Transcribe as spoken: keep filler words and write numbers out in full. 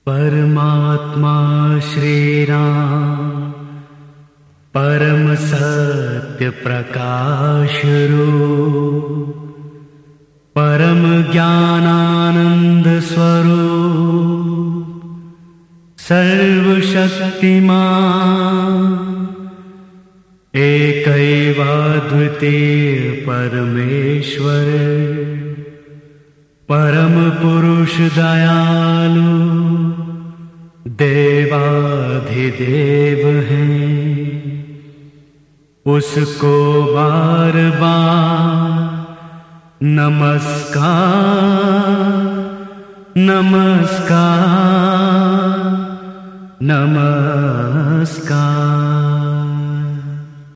परमात्मा श्री राम परम सत्य प्रकाश रूप परम ज्ञानानंद स्वरूप सर्वशक्तिमान एकैवाद्वितीय परमेश्वर परम पुरुष दयालु देवाधिदेव हैं। उसको बार बार नमस्कार नमस्कार नमस्कार।